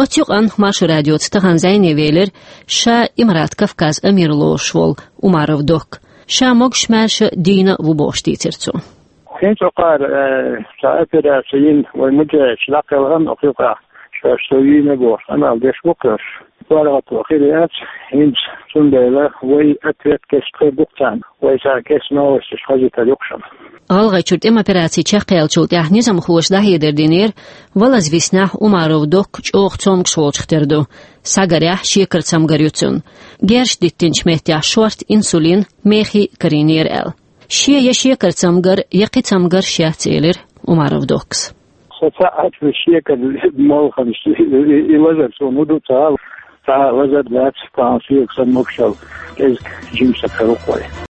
Отюган Машу радиоц таган зайне велер, ша Имарат Кавказ Амирлошвол, Умаров док. Ша могшмарша Дина вубоштитерцу. كنت أقار سأفر سين والمجا شلاق الغن أقيقا شوين بوش أنا الدش بكر وارغة وخيريات هنج سنديلة وي أتريد كسكي بوكتان ويسا كسنا وستشخزي تليقشم Алгай чурт эм операции чахкал чулт яхнизам хуш дахидер динер, валаз виснах Умаров док чох цомк шволчхтерду. Сагарях шекер цамгарюцун. Герш диттинч мехтя шорт инсулин мехи каринер эл. Шия шекер цамгар яқи цамгар шяцелер Умаров докс. ساعات في الشيكة الموخة يوزر سونودو تا وزر ذات تانسيق سنمكشل إز جيمسك روقوي